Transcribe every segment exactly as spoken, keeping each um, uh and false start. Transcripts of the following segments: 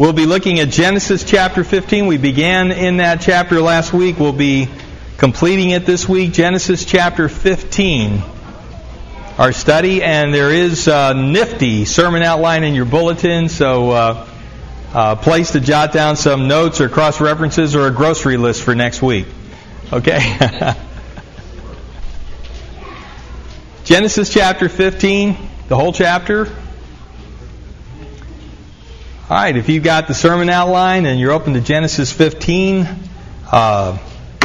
We'll be looking at Genesis chapter fifteen. We began in that chapter last week. We'll be completing it this week. Genesis chapter fifteen, our study. And there is a nifty sermon outline in your bulletin, so uh, uh, place to jot down some notes or cross-references or a grocery list for next week. Okay? Genesis chapter fifteen, the whole chapter. All right, if you've got the sermon outline and you're open to Genesis fifteen, uh,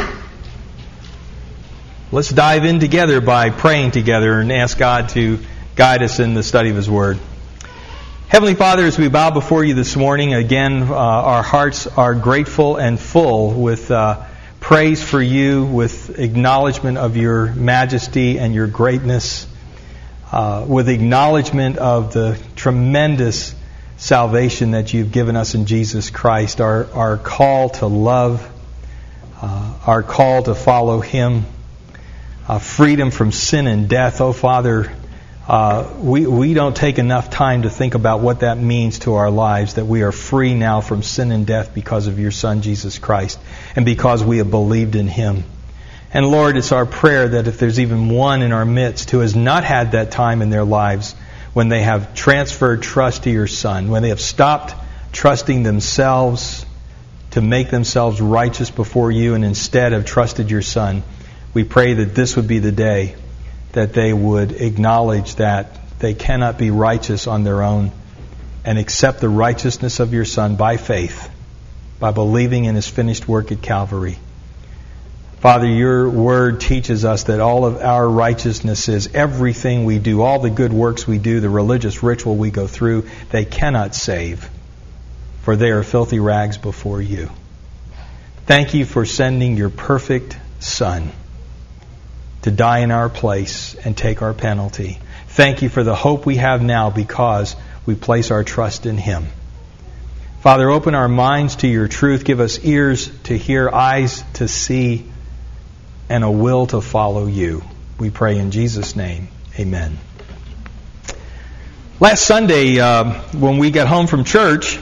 let's dive in together by praying together and ask God to guide us in the study of His Word. Heavenly Father, as we bow before You this morning, again, uh, our hearts are grateful and full with uh, praise for You, with acknowledgement of Your majesty and Your greatness, uh, with acknowledgement of the tremendous salvation that You've given us in Jesus Christ, our, our call to love, uh, our call to follow Him, uh, freedom from sin and death. Oh, Father, uh, we, we don't take enough time to think about what that means to our lives, that we are free now from sin and death because of Your Son, Jesus Christ, and because we have believed in Him. And Lord, it's our prayer that if there's even one in our midst who has not had that time in their lives when they have transferred trust to Your Son, when they have stopped trusting themselves to make themselves righteous before You and instead have trusted Your Son, we pray that this would be the day that they would acknowledge that they cannot be righteous on their own and accept the righteousness of Your Son by faith, by believing in His finished work at Calvary. Father, Your Word teaches us that all of our righteousness is everything we do, all the good works we do, the religious ritual we go through, they cannot save, for they are filthy rags before You. Thank You for sending Your perfect Son to die in our place and take our penalty. Thank You for the hope we have now because we place our trust in Him. Father, open our minds to Your truth. Give us ears to hear, eyes to see, and a will to follow You. We pray in Jesus' name. Amen. Last Sunday, uh, when we got home from church,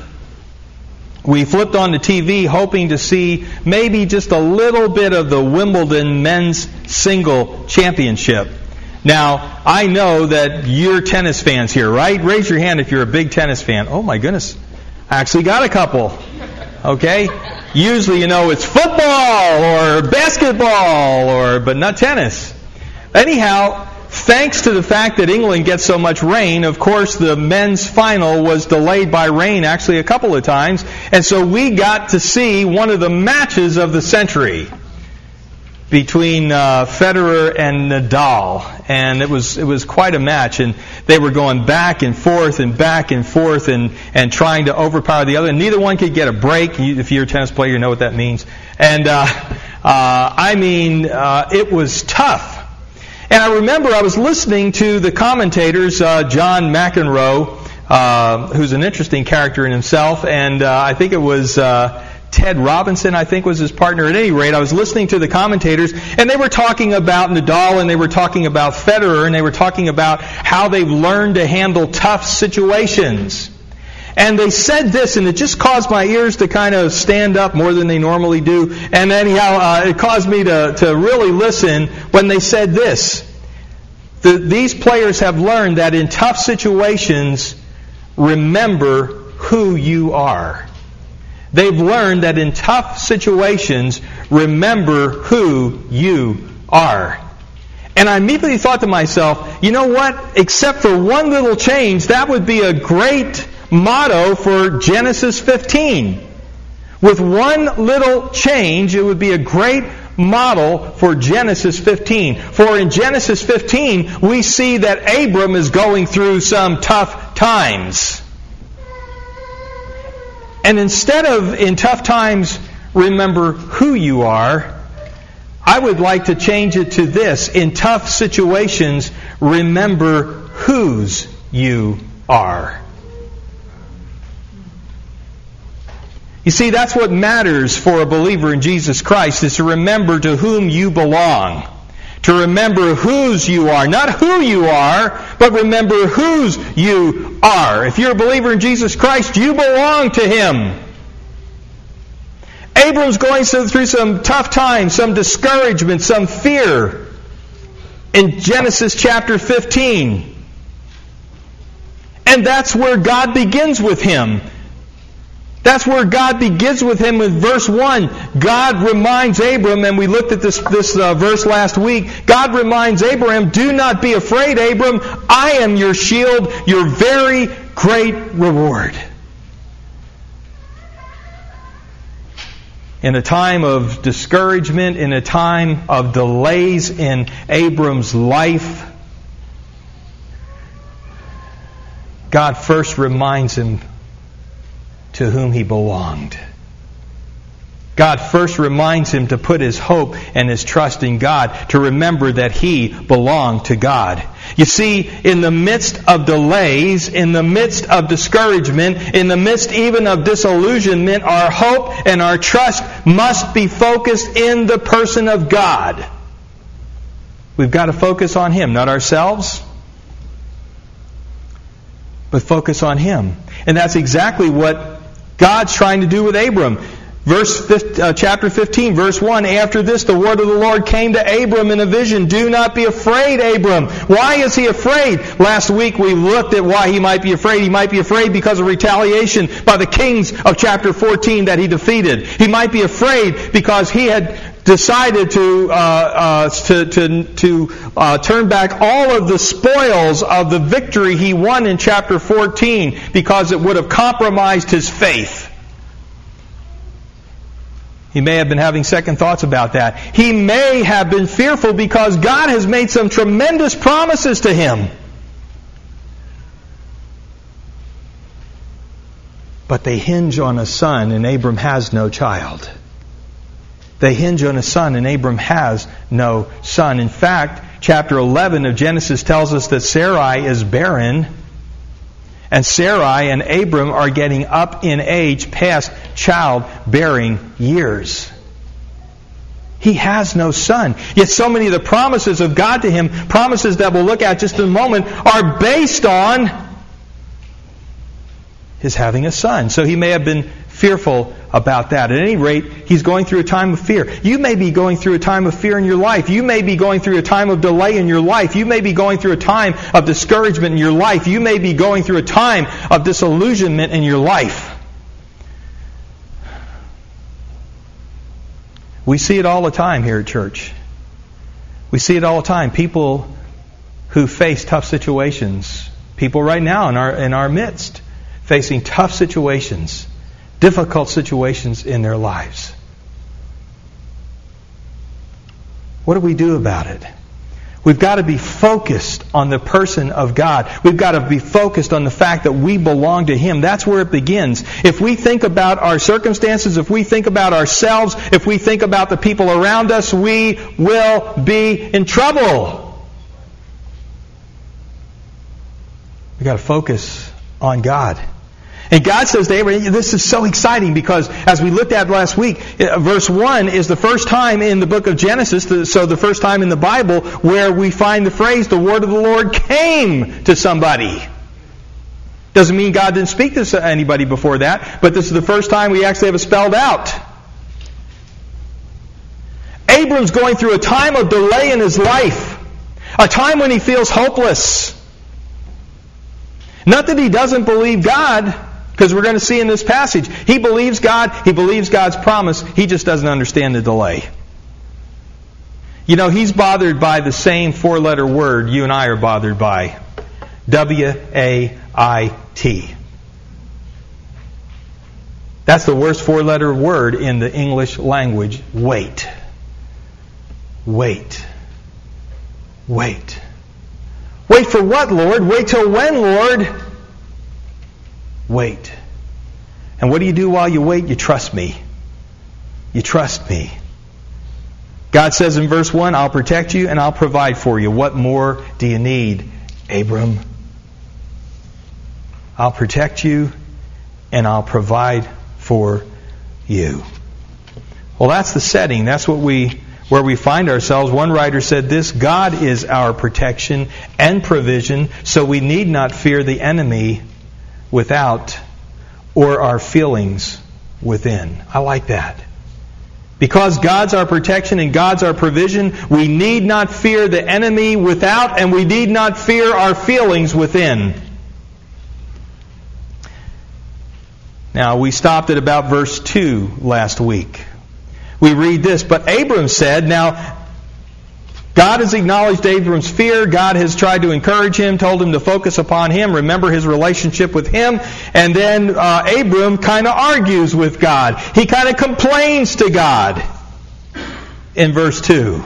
we flipped on the T V hoping to see maybe just a little bit of the Wimbledon men's single championship. Now, I know that you're tennis fans here, right? Raise your hand if you're a big tennis fan. Oh my goodness. I actually got a couple. Okay? Usually, you know, it's football or basketball, or but not tennis. Anyhow, thanks to the fact that England gets so much rain, of course, the men's final was delayed by rain actually a couple of times, and so we got to see one of the matches of the century between uh, Federer and Nadal, and it was it was quite a match, and they were going back and forth and back and forth and, and trying to overpower the other, and neither one could get a break. If you're a tennis player, you know what that means. And uh, uh, I mean, uh, it was tough. And I remember I was listening to the commentators, uh, John McEnroe, uh, who's an interesting character in himself, and uh, I think it was Uh, Ted Robinson, I think, was his partner. At any rate, I was listening to the commentators, and they were talking about Nadal, and they were talking about Federer, and they were talking about how they've learned to handle tough situations. And they said this, and it just caused my ears to kind of stand up more than they normally do. And anyhow, uh, it caused me to, to really listen when they said this. The, these players have learned that in tough situations, remember who you are. They've learned that in tough situations, remember who you are. And I immediately thought to myself, you know what? Except for one little change, that would be a great motto for Genesis fifteen. With one little change, it would be a great model for Genesis fifteen. For in Genesis fifteen, we see that Abram is going through some tough times. And instead of, in tough times, remember who you are, I would like to change it to this. In tough situations, remember whose you are. You see, that's what matters for a believer in Jesus Christ, is to remember to whom you belong. to remember whose you are. Not who you are, but remember whose you are. If you're a believer in Jesus Christ, you belong to Him. Abram's going through some tough times, some discouragement, some fear in Genesis chapter fifteen. And that's where God begins with him. That's where God begins with him with verse one. God reminds Abram, and we looked at this, this uh, verse last week, God reminds Abram, do not be afraid, Abram. I am your shield, your very great reward. In a time of discouragement, in a time of delays in Abram's life, God first reminds him to whom he belonged. God first reminds him to put his hope and his trust in God, to remember that he belonged to God. You see, in the midst of delays, in the midst of discouragement, in the midst even of disillusionment, our hope and our trust must be focused in the person of God. We've got to focus on Him, not ourselves, but focus on Him. And that's exactly what God's trying to do with Abram. Verse uh, chapter fifteen, verse one, after this the word of the Lord came to Abram in a vision. Do not be afraid, Abram. Why is he afraid? Last week we looked at why he might be afraid. He might be afraid because of retaliation by the kings of chapter fourteen that he defeated. He might be afraid because he had decided to uh, uh, to to, to uh, turn back all of the spoils of the victory he won in chapter fourteen because it would have compromised his faith. He may have been having second thoughts about that. He may have been fearful because God has made some tremendous promises to him. But they hinge on a son, and Abram has no child. They hinge on a son, and Abram has no son. In fact, chapter eleven of Genesis tells us that Sarai is barren, and Sarai and Abram are getting up in age past childbearing years. He has no son. Yet so many of the promises of God to him, promises that we'll look at just in a moment, are based on his having a son. So he may have been fearful about that. At any rate, he's going through a time of fear. You may be going through a time of fear in your life. You may be going through a time of delay in your life. You may be going through a time of discouragement in your life. You may be going through a time of disillusionment in your life. We see it all the time here at church. We see it all the time. People who face tough situations. People right now in our in our midst facing tough situations. Difficult situations in their lives. What do we do about it? We've got to be focused on the person of God. We've got to be focused on the fact that we belong to Him. That's where it begins. If we think about our circumstances, if we think about ourselves, if we think about the people around us, we will be in trouble. We've got to focus on God. And God says to Abraham, this is so exciting because as we looked at last week, verse one is the first time in the book of Genesis, so the first time in the Bible, where we find the phrase, the word of the Lord came to somebody. Doesn't mean God didn't speak to anybody before that, but this is the first time we actually have it spelled out. Abram's going through a time of delay in his life, a time when he feels hopeless. Not that he doesn't believe God, because we're going to see in this passage, he believes God, he believes God's promise, he just doesn't understand the delay. You know, he's bothered by the same four-letter word you and I are bothered by. W A I T. That's the worst four-letter word in the English language. Wait. Wait. Wait. Wait for what, Lord? Wait till when, Lord? Wait. And what do you do while you wait? You trust me. You trust me. God says in verse one, I'll protect you and I'll provide for you. What more do you need, Abram? I'll protect you and I'll provide for you. Well, that's the setting. That's what we where we find ourselves. One writer said this: God is our protection and provision, so we need not fear the enemy without or our feelings within. I like that. Because God's our protection and God's our provision, we need not fear the enemy without, and we need not fear our feelings within. Now, we stopped at about verse two last week. We read this: but Abram said, now, God has acknowledged Abram's fear. God has tried to encourage him, told him to focus upon Him, remember his relationship with Him. And then uh, Abram kind of argues with God. He kind of complains to God in verse two.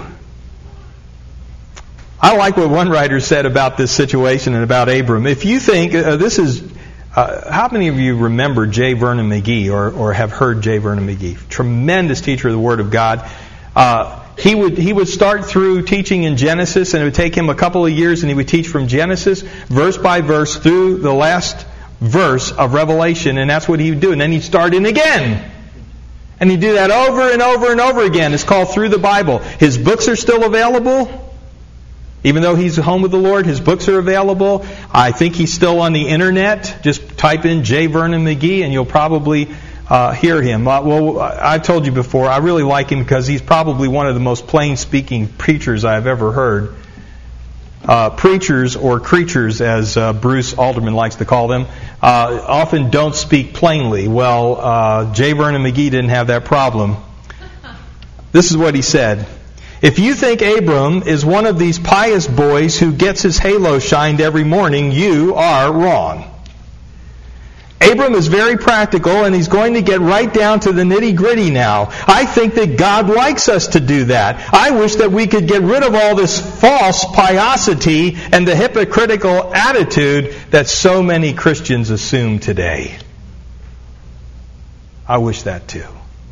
I like what one writer said about this situation and about Abram. If you think, uh, this is, uh, how many of you remember J. Vernon McGee or, or have heard J. Vernon McGee? Tremendous teacher of the Word of God. Uh, He would he would start through teaching in Genesis, and it would take him a couple of years, and he would teach from Genesis, verse by verse, through the last verse of Revelation, and that's what he would do. And then he'd start in again. And he'd do that over and over and over again. It's called Through the Bible. His books are still available. Even though he's home with the Lord, his books are available. I think he's still on the internet. Just type in J. Vernon McGee, and you'll probably Uh, hear him. Uh, well, I've told you before, I really like him because he's probably one of the most plain-speaking preachers I've ever heard. Uh, preachers, or creatures, as uh, Bruce Alderman likes to call them, uh, often don't speak plainly. Well, uh, J. Vernon McGee didn't have that problem. This is what he said: if you think Abram is one of these pious boys who gets his halo shined every morning, you are wrong. Abram is very practical, and he's going to get right down to the nitty-gritty now. I think that God likes us to do that. I wish that we could get rid of all this false piosity and the hypocritical attitude that so many Christians assume today. I wish that too.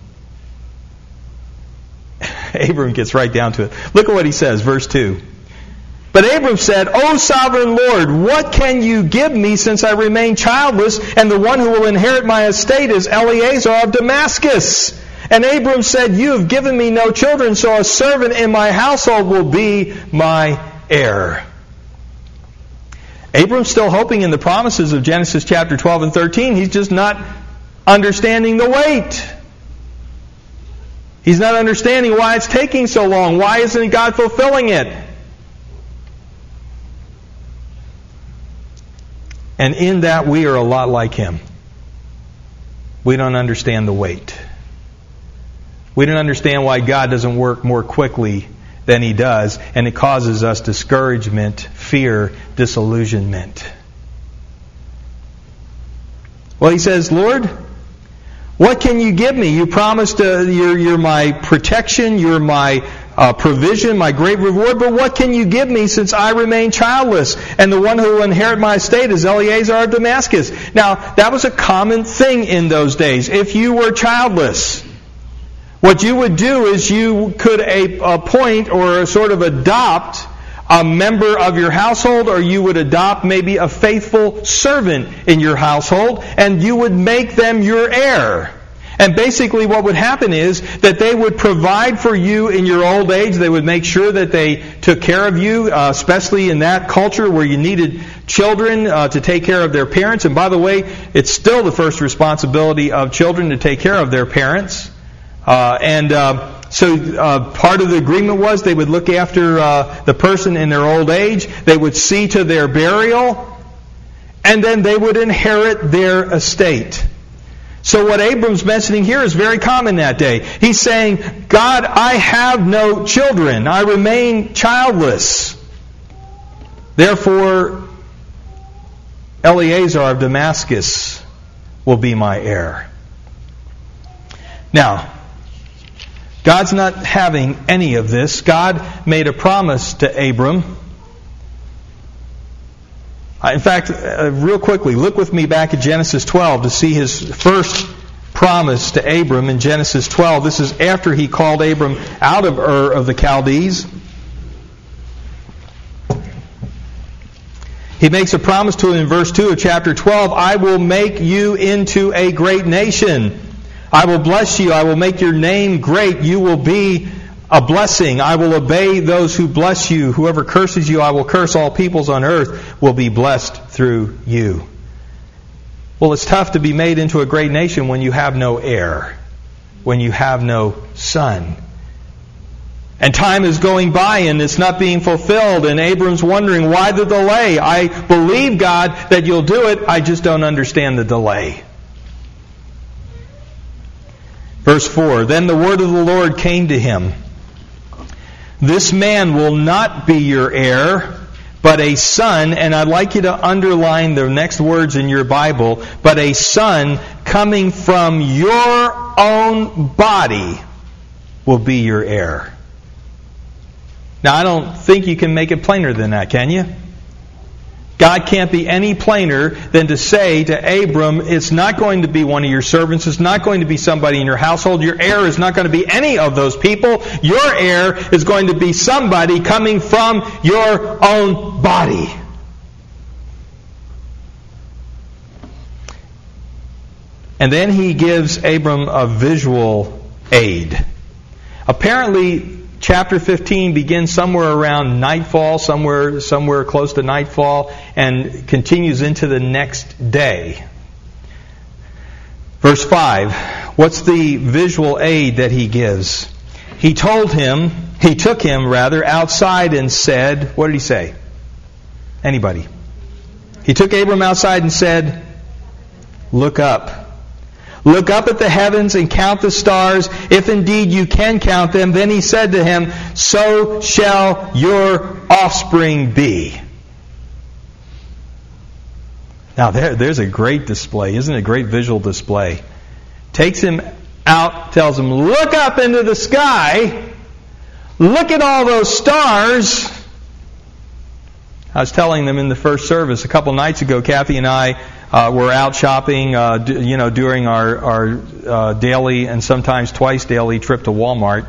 Abram gets right down to it. Look at what he says, verse two. But Abram said, O sovereign Lord, what can you give me since I remain childless, and the one who will inherit my estate is Eliezer of Damascus? And Abram said, you have given me no children, so a servant in my household will be my heir. Abram's still hoping in the promises of Genesis chapter twelve and thirteen. He's just not understanding the wait. He's not understanding why it's taking so long. Why isn't God fulfilling it? And in that, we are a lot like him. We don't understand the wait. We don't understand why God doesn't work more quickly than He does, and it causes us discouragement, fear, disillusionment. Well, he says, Lord, what can you give me? You promised uh, you're, you're my protection, you're my Uh, provision, my great reward, but what can you give me since I remain childless? And the one who will inherit my estate is Eliezer of Damascus. Now, that was a common thing in those days. If you were childless, what you would do is you could a, appoint or sort of adopt a member of your household, or you would adopt maybe a faithful servant in your household, and you would make them your heir. And basically what would happen is that they would provide for you in your old age. They would make sure that they took care of you, uh, especially in that culture where you needed children uh, to take care of their parents. And by the way, it's still the first responsibility of children to take care of their parents. Uh, and uh, so uh, part of the agreement was they would look after uh, the person in their old age. They would see to their burial. And then they would inherit their estate. So what Abram's mentioning here is very common that day. He's saying, God, I have no children. I remain childless. Therefore, Eliezer of Damascus will be my heir. Now, God's not having any of this. God made a promise to Abram. In fact, uh, real quickly, look with me back at Genesis twelve to see his first promise to Abram in Genesis twelve. This is after he called Abram out of Ur of the Chaldees. He makes a promise to him in verse two of chapter twelve, I will make you into a great nation. I will bless you. I will make your name great. You will be a blessing. I will obey those who bless you. Whoever curses you, I will curse. All peoples on earth will be blessed through you. Well, it's tough to be made into a great nation when you have no heir, when you have no son. And time is going by and it's not being fulfilled. And Abram's wondering, why the delay? I believe, God, that you'll do it. I just don't understand the delay. Verse four, then the word of the Lord came to him. This man will not be your heir, but a son, and I'd like you to underline the next words in your Bible, but a son coming from your own body will be your heir. Now, I don't think you can make it plainer than that, can you? God can't be any plainer than to say to Abram, it's not going to be one of your servants, it's not going to be somebody in your household, your heir is not going to be any of those people, your heir is going to be somebody coming from your own body. And then he gives Abram a visual aid. Apparently, chapter fifteen begins somewhere around nightfall, somewhere somewhere close to nightfall, and continues into the next day. Verse five, what's the visual aid that he gives? He told him, he took him rather, outside and said, what did he say? Anybody? He took Abram outside and said, look up. Look up at the heavens and count the stars, if indeed you can count them. Then he said to him, so shall your offspring be. Now there, there's a great display, isn't it? A great visual display. Takes him out, tells him, look up into the sky. Look at all those stars. I was telling them in the first service a couple nights ago, Kathy and I uh, were out shopping, uh, d- you know, during our, our uh, daily and sometimes twice daily trip to Walmart.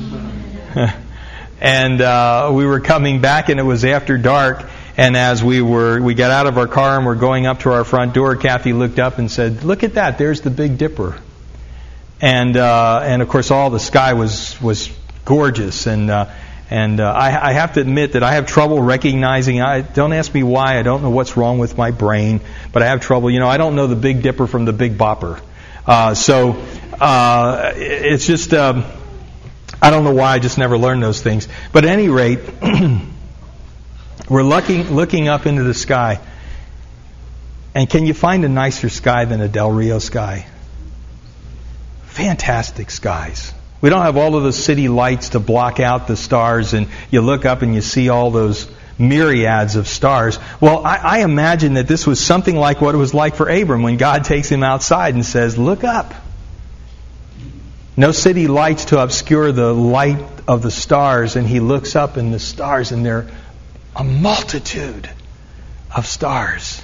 and uh, we were coming back, and it was after dark. And as we were, we got out of our car and we're going up to our front door, Kathy looked up and said, "Look at that! There's the Big Dipper." And uh, and of course, all the sky was was gorgeous. And uh, and uh, I, I have to admit that I have trouble recognizing. I don't ask me why. I don't know what's wrong with my brain, but I have trouble. You know, I don't know the Big Dipper from the Big Bopper. Uh, so uh, it's just um, I don't know why. I just never learned those things. But at any rate. We're looking, looking up into the sky. And can you find a nicer sky than a Del Rio sky? Fantastic skies. We don't have all of the city lights to block out the stars, and you look up and you see all those myriads of stars. Well, I, I imagine that this was something like what it was like for Abram when God takes him outside and says, "Look up." No city lights to obscure the light of the stars, and he looks up and the stars, and they're a multitude of stars.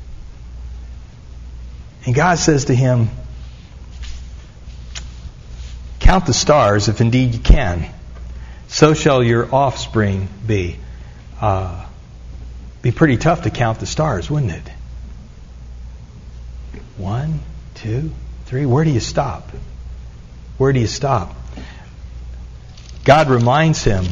And God says to him, "Count the stars, if indeed you can. So shall your offspring be." Uh, be pretty tough to count the stars, wouldn't it? One, two, three. Where do you stop? Where do you stop? God reminds him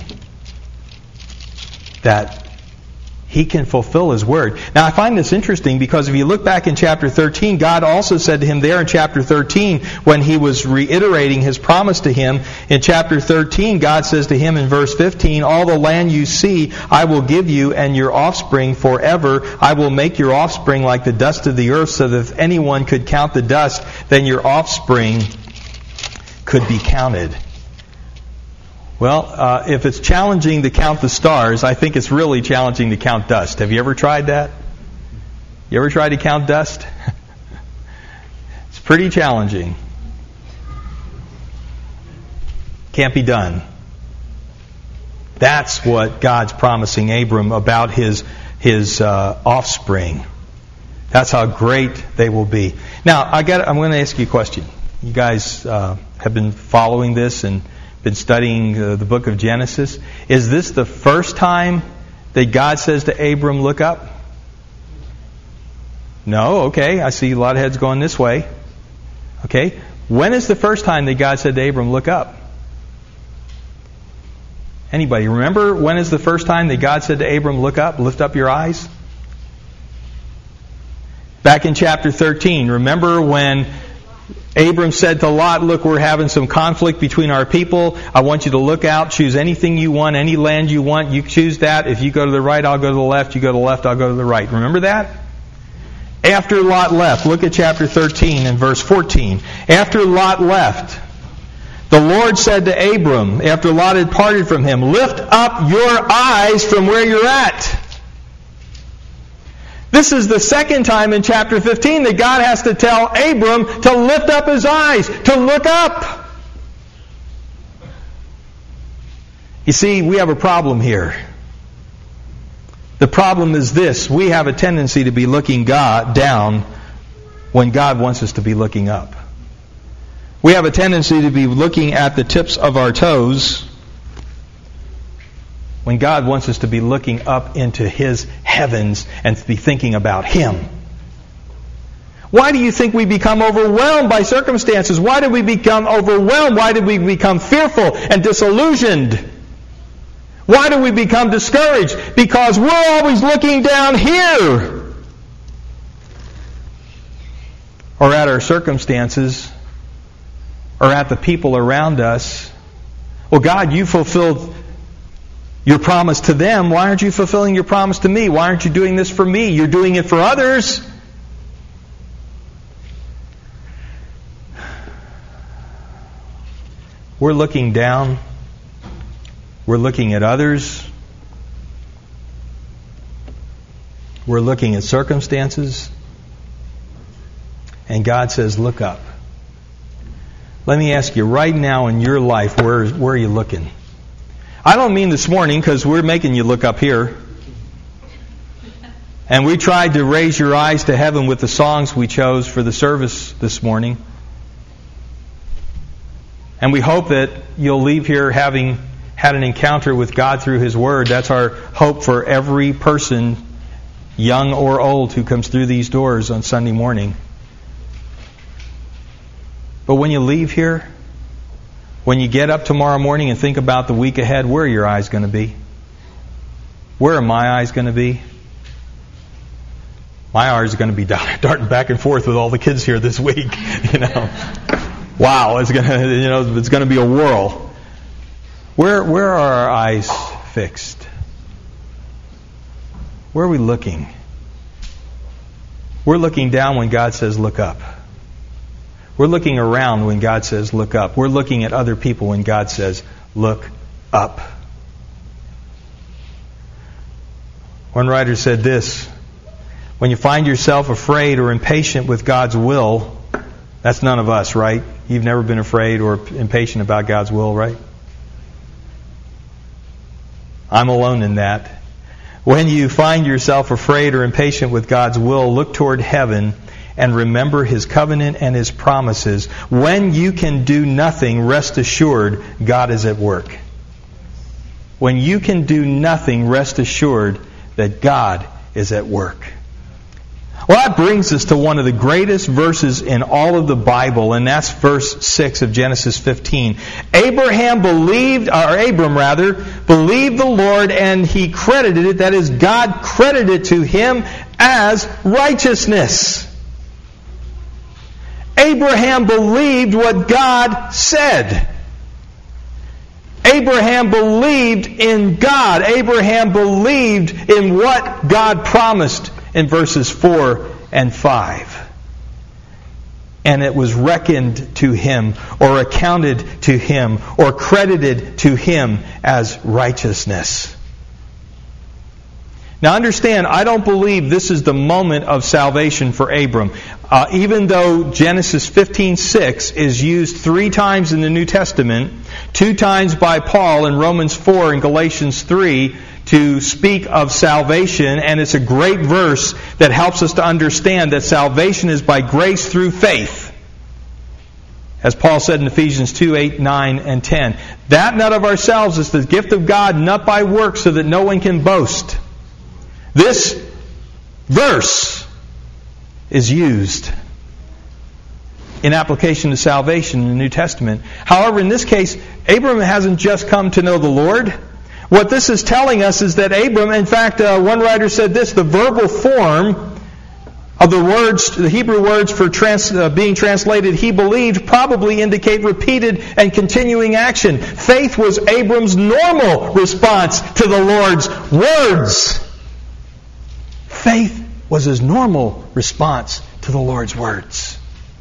that he can fulfill his word. Now, I find this interesting because if you look back in chapter thirteen, God also said to him there in chapter thirteen, when he was reiterating his promise to him, in chapter thirteen, God says to him in verse fifteen, "All the land you see I will give you and your offspring forever. I will make your offspring like the dust of the earth, so that if anyone could count the dust, then your offspring could be counted." Well, uh, if it's challenging to count the stars, I think it's really challenging to count dust. Have you ever tried that? You ever tried to count dust? It's pretty challenging. Can't be done. That's what God's promising Abram about his his uh, offspring. That's how great they will be. Now, I got. I'm going to ask you a question. You guys uh, have been following this and been studying uh, the book of Genesis. Is this the first time that God says to Abram, "Look up"? No? Okay. I see a lot of heads going this way. Okay. When is the first time that God said to Abram, "Look up"? Anybody remember when is the first time that God said to Abram, look up, lift up your eyes? Back in chapter thirteen, remember when Abram said to Lot, look, we're having some conflict between our people. I want you to look out, choose anything you want, any land you want. You choose that. If you go to the right, I'll go to the left. You go to the left, I'll go to the right. Remember that? After Lot left, look at chapter thirteen and verse fourteen. After Lot left, the Lord said to Abram, after Lot had parted from him, lift up your eyes from where you're at. This is the second time in chapter fifteen that God has to tell Abram to lift up his eyes, to look up. You see, we have a problem here. The problem is this: we have a tendency to be looking God down when God wants us to be looking up. We have a tendency to be looking at the tips of our toes when God wants us to be looking up into His heavens and to be thinking about Him. Why do you think we become overwhelmed by circumstances? Why did we become overwhelmed? Why did we become fearful and disillusioned? Why do we become discouraged? Because we're always looking down here, or at our circumstances, or at the people around us. Well, God, you fulfilled your promise to them. Why aren't you fulfilling your promise to me? Why aren't you doing this for me? You're doing it for others. We're looking down. We're looking at others. We're looking at circumstances. And God says, look up. Let me ask you, right now in your life, where, where are you looking? I don't mean this morning, because we're making you look up here. And we tried to raise your eyes to heaven with the songs we chose for the service this morning. And we hope that you'll leave here having had an encounter with God through His Word. That's our hope for every person, young or old, who comes through these doors on Sunday morning. But when you leave here, when you get up tomorrow morning and think about the week ahead, where are your eyes going to be? Where are my eyes going to be? My eyes are going to be darting back and forth with all the kids here this week. You know, wow, it's going to, you know, it's going to be a whirl. Where, where are our eyes fixed? Where are we looking? We're looking down when God says, look up. We're looking around when God says, look up. We're looking at other people when God says, look up. One writer said this: when you find yourself afraid or impatient with God's will, that's none of us, right? You've never been afraid or impatient about God's will, right? I'm alone in that. When you find yourself afraid or impatient with God's will, look toward heaven and remember His covenant and His promises. When you can do nothing, rest assured God is at work. When you can do nothing, rest assured that God is at work. Well, that brings us to one of the greatest verses in all of the Bible, and that's verse six of Genesis fifteen. Abraham believed, or Abram rather, believed the Lord, and he credited it, that is, God credited it to him as righteousness. Abraham believed what God said. Abraham believed in God. Abraham believed in what God promised in verses four and five. And it was reckoned to him, or accounted to him, or credited to him as righteousness. Now understand, I don't believe this is the moment of salvation for Abram. Uh, even though Genesis fifteen six is used three times in the New Testament, two times by Paul in Romans four and Galatians three, to speak of salvation, and it's a great verse that helps us to understand that salvation is by grace through faith. As Paul said in Ephesians two, eight, nine, and ten. That not of ourselves is the gift of God, not by works, so that no one can boast. This verse is used in application to salvation in the New Testament. However, in this case, Abraham hasn't just come to know the Lord. What this is telling us is that Abram, in fact, uh, one writer said this, the verbal form of the words, the Hebrew words for trans, uh, being translated, he believed, probably indicate repeated and continuing action. Faith was Abram's normal response to the Lord's words. Faith was his normal response to the Lord's words.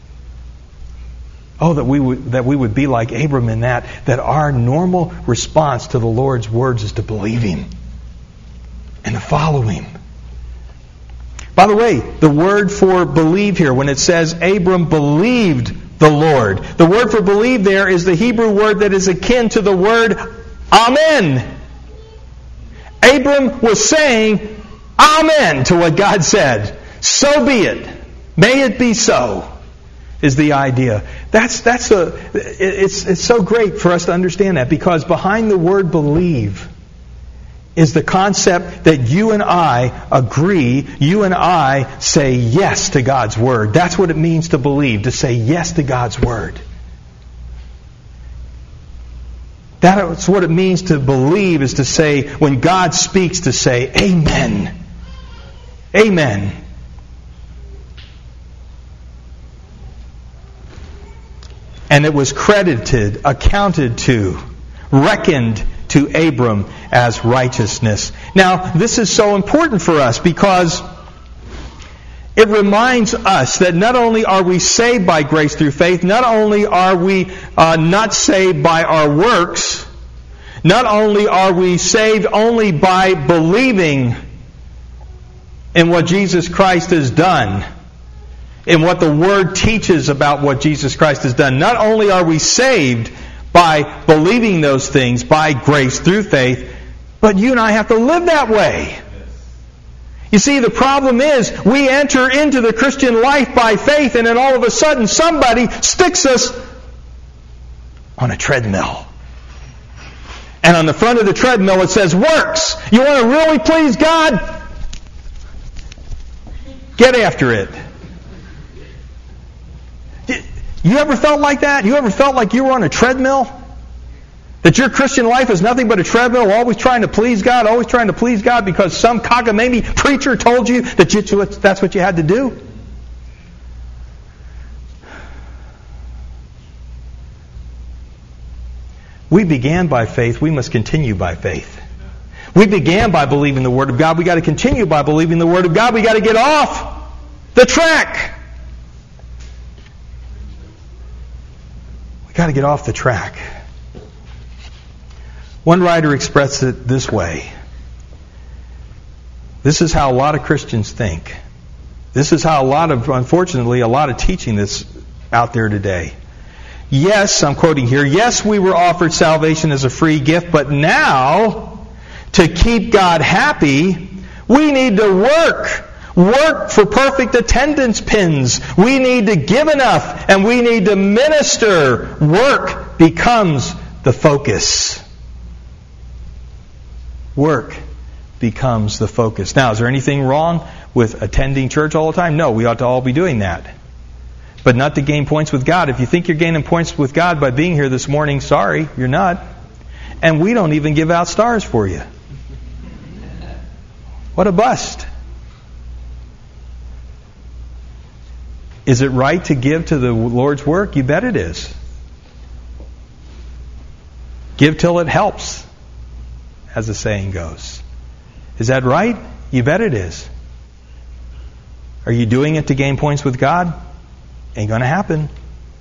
Oh, that we would, that we would be like Abram in that, that our normal response to the Lord's words is to believe Him and to follow Him. By the way, the word for believe here, when it says Abram believed the Lord, the word for believe there is the Hebrew word that is akin to the word Amen. Abram was saying Amen to what God said. So be it. May it be so, is the idea. That's that's a it's it's so great for us to understand that, because behind the word believe is the concept that you and I agree, you and I say yes to God's Word. That's what it means to believe, to say yes to God's Word. That's what it means to believe, is to say, when God speaks, to say, Amen. Amen. And it was credited, accounted to, reckoned to Abram as righteousness. Now, this is so important for us because it reminds us that not only are we saved by grace through faith, not only are we uh, not saved by our works, not only are we saved only by believing in what Jesus Christ has done, in what the Word teaches about what Jesus Christ has done, not only are we saved by believing those things, by grace through faith, but you and I have to live that way. You see, the problem is we enter into the Christian life by faith, and then all of a sudden somebody sticks us on a treadmill. And on the front of the treadmill it says, works. You want to really please God? Get after it. You ever felt like that? You ever felt like you were on a treadmill? That your Christian life is nothing but a treadmill, always trying to please God, always trying to please God because some cockamamie preacher told you that you, that's what you had to do? We began by faith, we must continue by faith. We began by believing the Word of God, we got to continue by believing the Word of God. We got to get off the track. Got to get off the track. One writer expressed it this way. This is how a lot of Christians think. This is how a lot of, unfortunately, a lot of teaching that's out there today. Yes, I'm quoting here, yes, we were offered salvation as a free gift, but now, to keep God happy, we need to work. Work for perfect attendance pins. We need to give enough, and we need to minister. Work becomes the focus. Work becomes the focus. Now, is there anything wrong with attending church all the time? No, we ought to all be doing that. But not to gain points with God. If you think you're gaining points with God by being here this morning, sorry, you're not. And we don't even give out stars for you. What a bust. Is it right to give to the Lord's work? You bet it is. Give till it helps, as the saying goes. Is that right? You bet it is. Are you doing it to gain points with God? Ain't going to happen.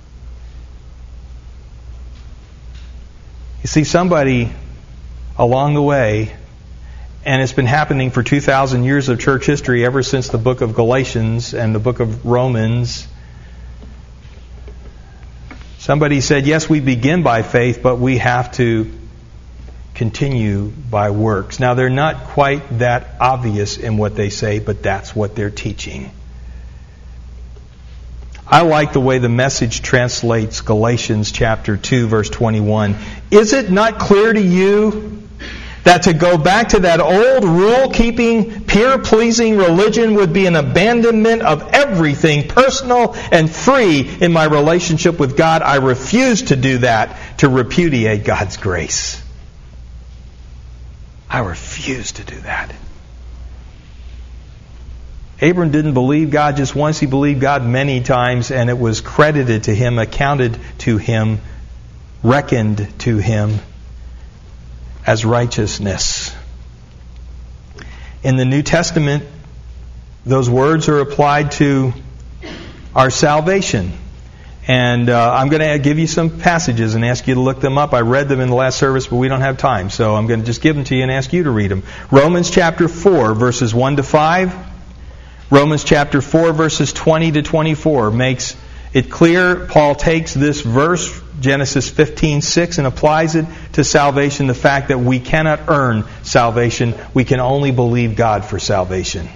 You see, somebody along the way, and it's been happening for two thousand years of church history, ever since the book of Galatians and the book of Romans. Somebody said, yes, we begin by faith, but we have to continue by works. Now, they're not quite that obvious in what they say, but that's what they're teaching. I like the way the Message translates Galatians chapter two, verse twenty-one. Is it not clear to you that to go back to that old rule-keeping, peer-pleasing religion would be an abandonment of everything personal and free in my relationship with God? I refuse to do that, to repudiate God's grace. I refuse to do that. Abram didn't believe God just once. He believed God many times, and it was credited to him, accounted to him, reckoned to him as righteousness. In the New Testament, those words are applied to our salvation. And uh, I'm going to give you some passages and ask you to look them up. I read them in the last service, but we don't have time, so I'm going to just give them to you and ask you to read them. Romans chapter four, verses one to five. Romans chapter four, verses twenty to twenty-four makes it clear. Paul takes this verse, Genesis fifteen six, and applies it to salvation, the fact that we cannot earn salvation. We can only believe God for salvation.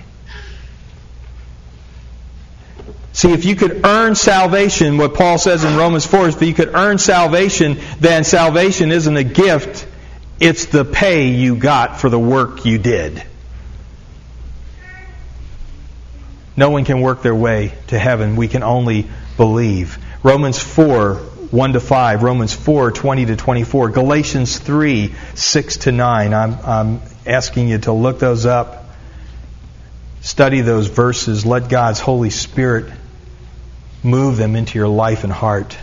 See, if you could earn salvation, what Paul says in Romans four is if you could earn salvation, then salvation isn't a gift, it's the pay you got for the work you did. No one can work their way to heaven. We can only believe. Romans four, one to five. Romans four, twenty to twenty-four. Galatians three, six to nine. I'm, I'm asking you to look those up. Study those verses. Let God's Holy Spirit move them into your life and heart.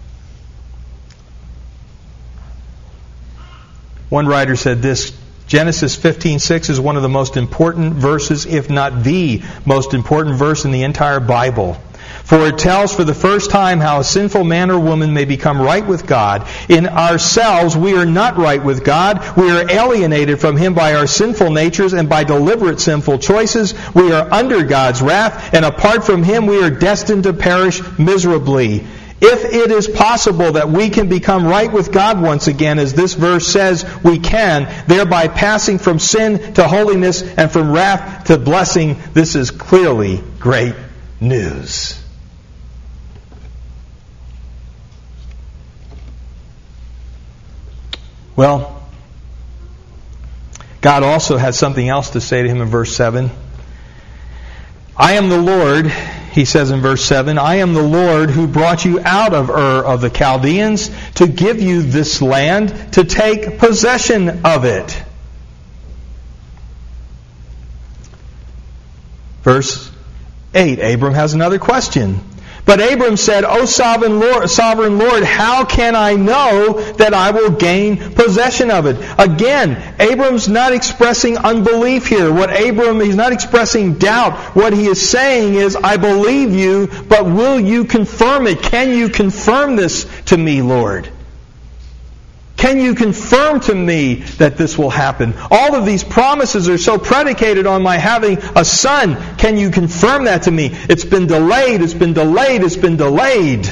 One writer said this, Genesis fifteen six is one of the most important verses, if not the most important verse in the entire Bible. For it tells for the first time how a sinful man or woman may become right with God. In ourselves, we are not right with God. We are alienated from Him by our sinful natures and by deliberate sinful choices. We are under God's wrath, and apart from Him, we are destined to perish miserably. If it is possible that we can become right with God once again, as this verse says we can, thereby passing from sin to holiness and from wrath to blessing, this is clearly great news. Well, God also has something else to say to him in verse seven. I am the Lord, he says in verse seven, I am the Lord who brought you out of Ur of the Chaldeans to give you this land to take possession of it. Verse eight, Abram has another question. But Abram said, O sovereign Lord, sovereign Lord, how can I know that I will gain possession of it? Again, Abram's not expressing unbelief here. What Abram, he's not expressing doubt. What he is saying is, I believe you, but will you confirm it? Can you confirm this to me, Lord? Can you confirm to me that this will happen? All of these promises are so predicated on my having a son. Can you confirm that to me? It's been delayed, it's been delayed, it's been delayed.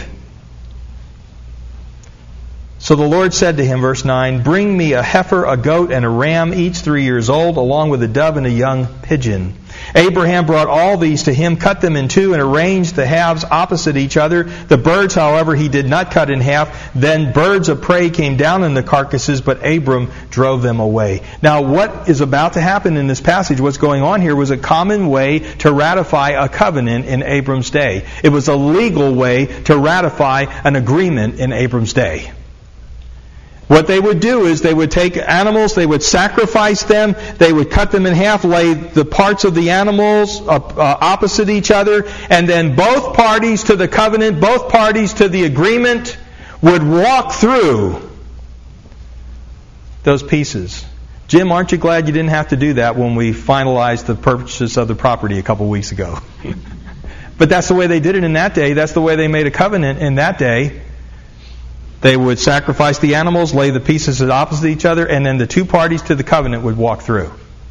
So the Lord said to him, verse nine, bring me a heifer, a goat, and a ram, each three years old, along with a dove and a young pigeon. Abraham brought all these to him, cut them in two, and arranged the halves opposite each other. The birds, however, he did not cut in half. Then birds of prey came down in the carcasses, but Abram drove them away. Now, what is about to happen in this passage, what's going on here, was a common way to ratify a covenant in Abram's day. It was a legal way to ratify an agreement in Abram's day. What they would do is they would take animals, they would sacrifice them, they would cut them in half, lay the parts of the animals uh, uh, opposite each other, and then both parties to the covenant, both parties to the agreement would walk through those pieces. Jim, aren't you glad you didn't have to do that when we finalized the purchase of the property a couple weeks ago? But that's the way they did it in that day. That's the way they made a covenant in that day. They would sacrifice the animals, lay the pieces opposite each other, and then the two parties to the covenant would walk through.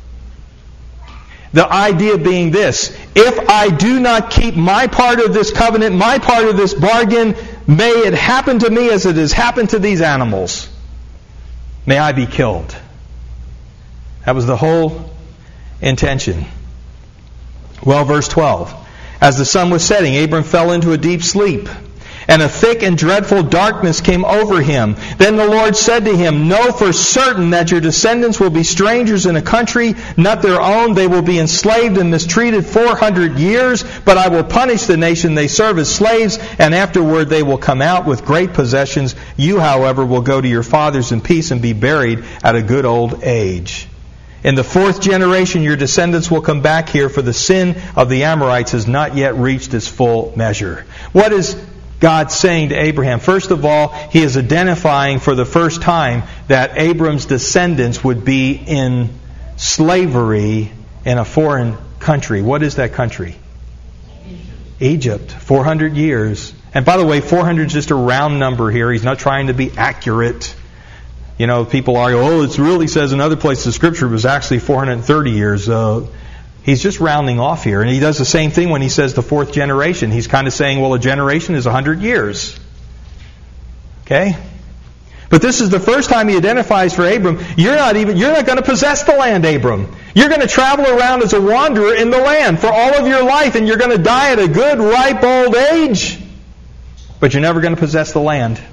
The idea being this: if I do not keep my part of this covenant, my part of this bargain, may it happen to me as it has happened to these animals. May I be killed. That was the whole intention. Well, verse twelve. As the sun was setting, Abram fell into a deep sleep, and a thick and dreadful darkness came over him. Then the Lord said to him, know for certain that your descendants will be strangers in a country not their own. They will be enslaved and mistreated four hundred years, but I will punish the nation they serve as slaves, and afterward they will come out with great possessions. You, however, will go to your fathers in peace and be buried at a good old age. In the fourth generation, your descendants will come back here, for the sin of the Amorites has not yet reached its full measure. What is God saying to Abraham? First of all, He is identifying for the first time that Abram's descendants would be in slavery in a foreign country. What is that country? Egypt. four hundred years. And by the way, four hundred is just a round number here. He's not trying to be accurate. You know, people argue, oh, it really says in other places the Scripture was actually four hundred thirty years. Uh, he's just rounding off here. And he does the same thing when he says the fourth generation. He's kind of saying, well, a generation is one hundred years. Okay? But this is the first time he identifies for Abram, you're not even you're not going to possess the land, Abram. You're going to travel around as a wanderer in the land for all of your life, and you're going to die at a good, ripe old age. But you're never going to possess the land.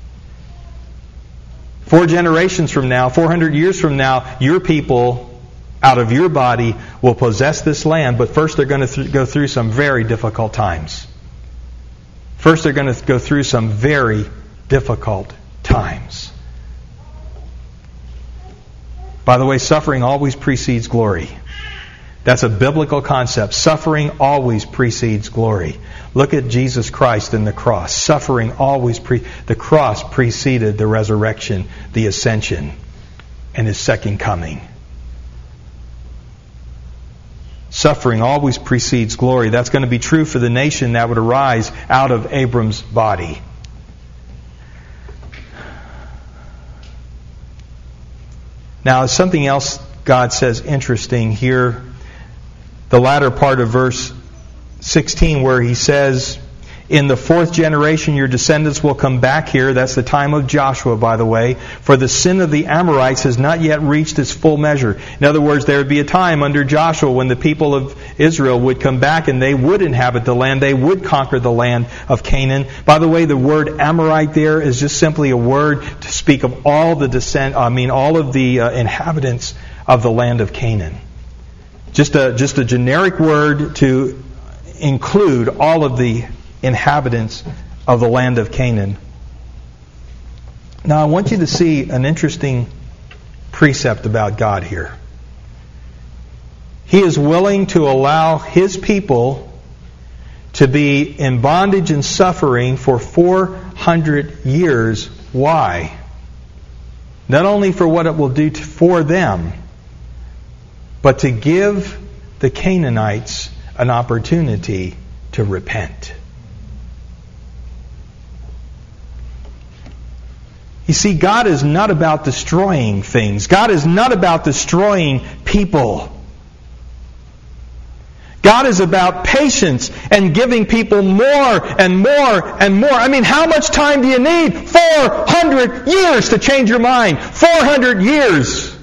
Four generations from now, four hundred years from now, your people out of your body will possess this land, but first they're going to th- go through some very difficult times. First they're going to go through some very difficult times. By the way, suffering always precedes glory. That's a biblical concept. Suffering always precedes glory. Look at Jesus Christ and the cross. Suffering always pre the cross preceded the resurrection, the ascension, and His second coming. Suffering always precedes glory. That's going to be true for the nation that would arise out of Abram's body. Now, something else God says interesting here, the latter part of verse sixteen, where He says, in the fourth generation your descendants will come back here. That's the time of Joshua, by the way. For the sin of the Amorites has not yet reached its full measure. In other words, there would be a time under Joshua when the people of Israel would come back and they would inhabit the land. They would conquer the land of Canaan. By the way, the word Amorite there is just simply a word to speak of all the descent, I mean, all of the uh, inhabitants of the land of Canaan. Just a, just a generic word to include all of the inhabitants of the land of Canaan. Now, I want you to see an interesting precept about God here. He is willing to allow His people to be in bondage and suffering for four hundred years. Why? Not only for what it will do to, for them, but to give the Canaanites an opportunity to repent. You see, God is not about destroying things. God is not about destroying people. God is about patience and giving people more and more and more. I mean, how much time do you need? four hundred years to change your mind. four hundred years.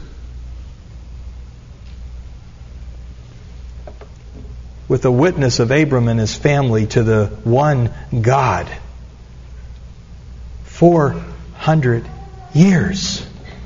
With the witness of Abram and his family to the one God. four hundred years.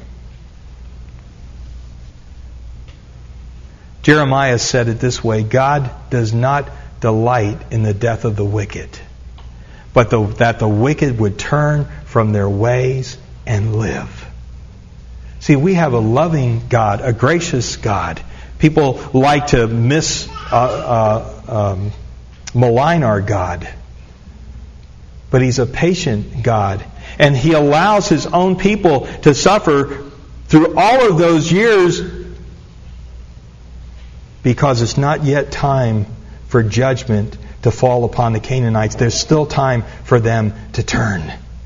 Jeremiah said it this way: God does not delight in the death of the wicked, but the, that the wicked would turn from their ways and live. See, we have a loving God, a gracious God. People like to mis uh, uh, um, malign our God, but He's a patient God. And He allows His own people to suffer through all of those years because it's not yet time for judgment to fall upon the Canaanites. There's still time for them to turn.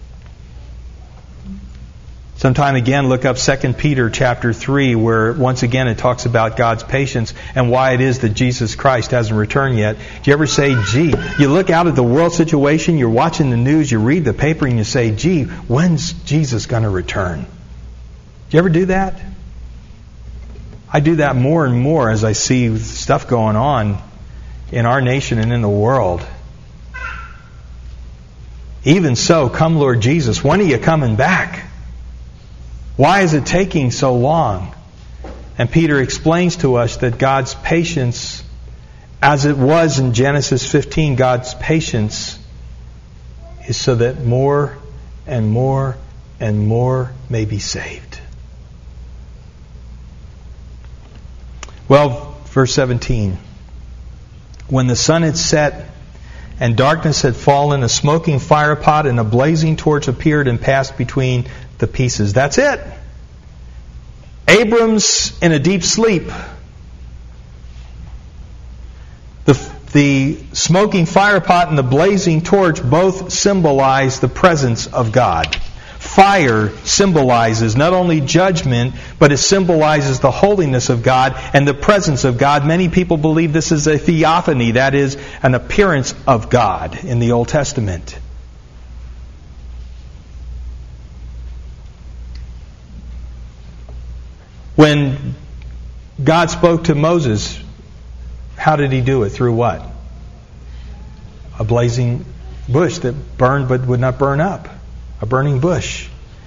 Sometime again, look up Second Peter chapter three, where once again it talks about God's patience and why it is that Jesus Christ hasn't returned yet. Do you ever say, gee, you look out at the world situation, you're watching the news, you read the paper, and you say, gee, when's Jesus going to return? Do you ever do that? I do that more and more as I see stuff going on in our nation and in the world. Even so, come Lord Jesus, when are you coming back? Why is it taking so long? And Peter explains to us that God's patience, as it was in Genesis fifteen, God's patience is so that more and more and more may be saved. Well, verse seventeen. When the sun had set and darkness had fallen, a smoking firepot and a blazing torch appeared and passed between the pieces. That's it. Abram's in a deep sleep. The, the smoking firepot and the blazing torch both symbolize the presence of God. Fire symbolizes not only judgment, but it symbolizes the holiness of God and the presence of God. Many people believe this is a theophany, that is, an appearance of God in the Old Testament. When God spoke to Moses, how did He do it? Through what? A blazing bush that burned but would not burn up. A burning bush.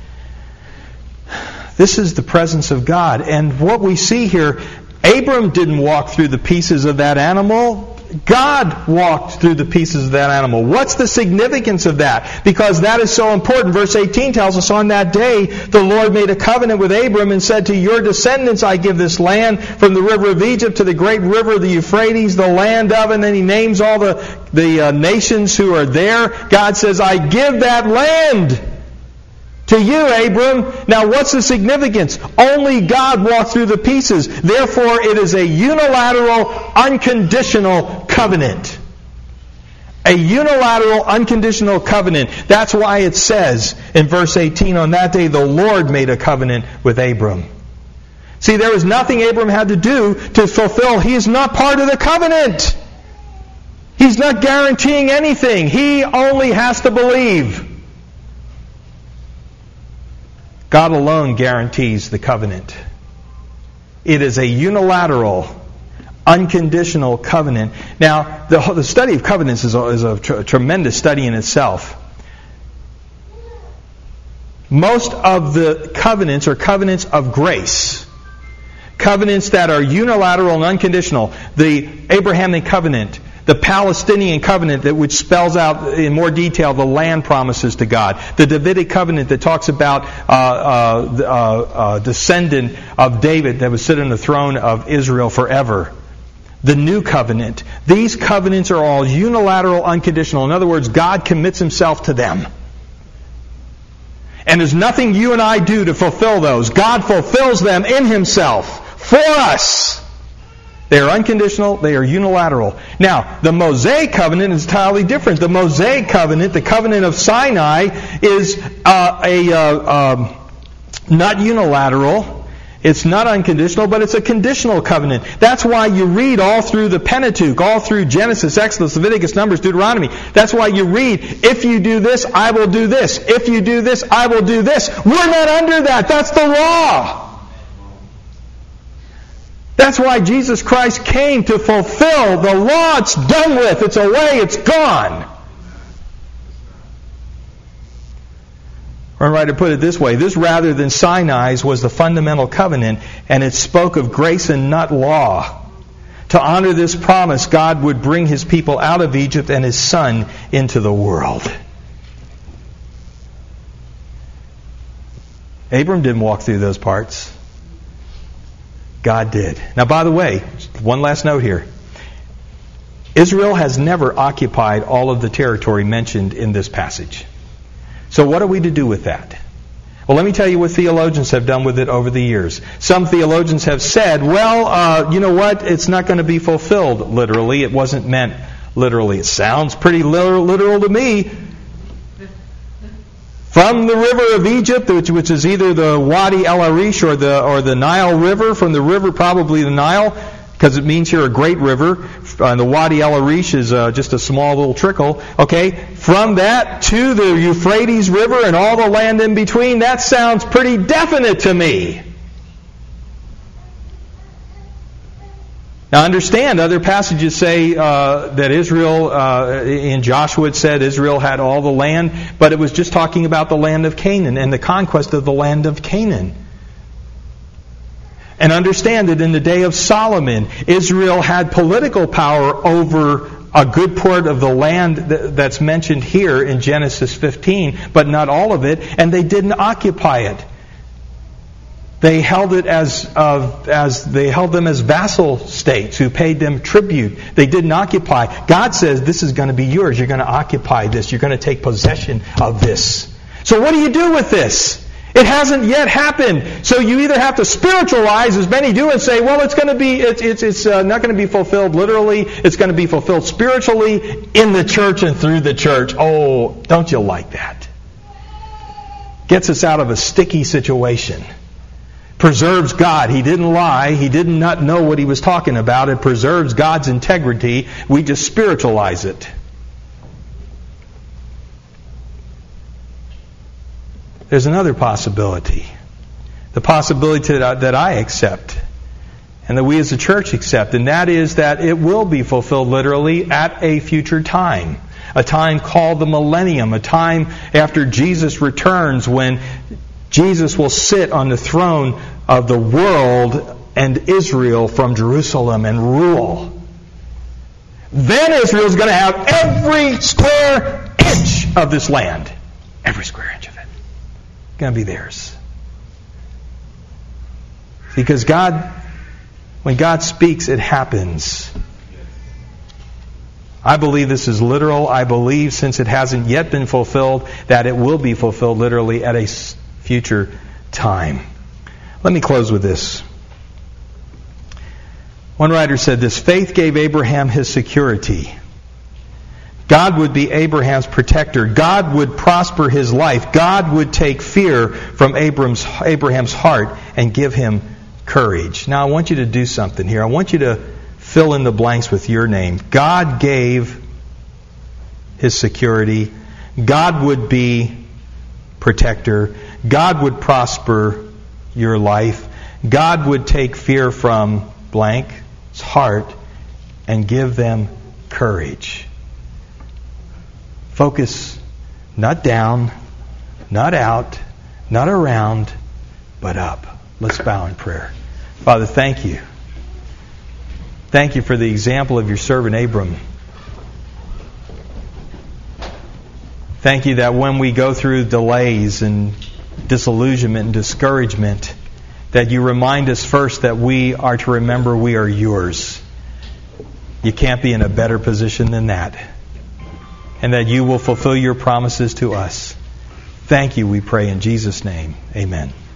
This is the presence of God. And what we see here, Abram didn't walk through the pieces of that animal. God walked through the pieces of that animal. What's the significance of that? Because that is so important. Verse eighteen tells us, on that day the Lord made a covenant with Abram and said, to your descendants I give this land, from the river of Egypt to the great river, the Euphrates, the land of, and then He names all the, the uh, nations who are there. God says, I give that land to you, Abram. Now what's the significance? Only God walked through the pieces. Therefore it is a unilateral, unconditional covenant. A unilateral, unconditional covenant. That's why it says in verse eighteen, on that day the Lord made a covenant with Abram. See, there was nothing Abram had to do to fulfill. He is not part of the covenant. He's not guaranteeing anything. He only has to believe. God alone guarantees the covenant. It is a unilateral, unconditional covenant. Now, the, the study of covenants is a, is a tr- tremendous study in itself. Most of the covenants are covenants of grace. Covenants that are unilateral and unconditional. The Abrahamic covenant, the Palestinian covenant, that which spells out in more detail the land promises to God. The Davidic covenant that talks about uh, uh, uh, uh, descendant of David that would sit on the throne of Israel forever. The new covenant. These covenants are all unilateral, unconditional. In other words, God commits Himself to them. And there's nothing you and I do to fulfill those. God fulfills them in Himself for us. They are unconditional, they are unilateral. Now, the Mosaic covenant is entirely different. The Mosaic covenant, the covenant of Sinai, is uh, a uh, um, not unilateral, it's not unconditional, but it's a conditional covenant. That's why you read all through the Pentateuch, all through Genesis, Exodus, Leviticus, Numbers, Deuteronomy. That's why you read, if you do this, I will do this. If you do this, I will do this. We're not under that. That's the law. That's why Jesus Christ came, to fulfill the law. It's done with. It's away. It's gone. Or right to put it this way, this rather than Sinai's was the fundamental covenant, and it spoke of grace and not law. To honor this promise, God would bring His people out of Egypt and His Son into the world. Abram didn't walk through those parts. God did. Now, by the way, one last note here. Israel has never occupied all of the territory mentioned in this passage. So what are we to do with that? Well, let me tell you what theologians have done with it over the years. Some theologians have said, well, uh, you know what? It's not going to be fulfilled literally. It wasn't meant literally. It sounds pretty literal, literal to me. From the river of Egypt, which, which is either the Wadi El Arish or the or the Nile River, from the river, probably the Nile, because it means here a great river. And the Wadi El Arish is uh, just a small little trickle. Okay, from that to the Euphrates River and all the land in between, that sounds pretty definite to me. Now understand, other passages say uh, that Israel, uh, in Joshua it said Israel had all the land, but it was just talking about the land of Canaan and the conquest of the land of Canaan. And understand that in the day of Solomon, Israel had political power over a good part of the land that's mentioned here in Genesis fifteen, but not all of it, and they didn't occupy it. They held it as uh, as they held them as vassal states who paid them tribute. They didn't occupy. God says, this is going to be yours. You're going to occupy this. You're going to take possession of this. So what do you do with this? It hasn't yet happened. So you either have to spiritualize, as many do, and say, well, it's going to be it's it's, it's uh, not going to be fulfilled literally. It's going to be fulfilled spiritually in the church and through the church. Oh, don't you like that? Gets us out of a sticky situation. Preserves God. He didn't lie. He did not know what he was talking about. It preserves God's integrity. We just spiritualize it. There's another possibility. The possibility that I, that I accept and that we as a church accept, and that is that it will be fulfilled literally at a future time. A time called the millennium. A time after Jesus returns when Jesus will sit on the throne of the world and Israel from Jerusalem and rule. Then Israel is going to have every square inch of this land. Every square inch of it. Going to be theirs. Because God, when God speaks, it happens. I believe this is literal. I believe, since it hasn't yet been fulfilled, that it will be fulfilled literally at a future time. Let me close with this. One writer said this: faith gave Abraham his security. God would be Abraham's protector. God would prosper his life. God would take fear from Abraham's, Abraham's heart and give him courage. Now I want you to do something here. I want you to fill in the blanks with your name. God gave his security. God would be protector. God would prosper your life. God would take fear from blank's heart and give them courage. Focus not down, not out, not around, but up. Let's bow in prayer. Father, thank you. Thank you for the example of your servant Abram. Thank you that when we go through delays and disillusionment and discouragement, that you remind us first that we are to remember we are yours. You can't be in a better position than that. And that you will fulfill your promises to us. Thank you, we pray in Jesus' name. Amen.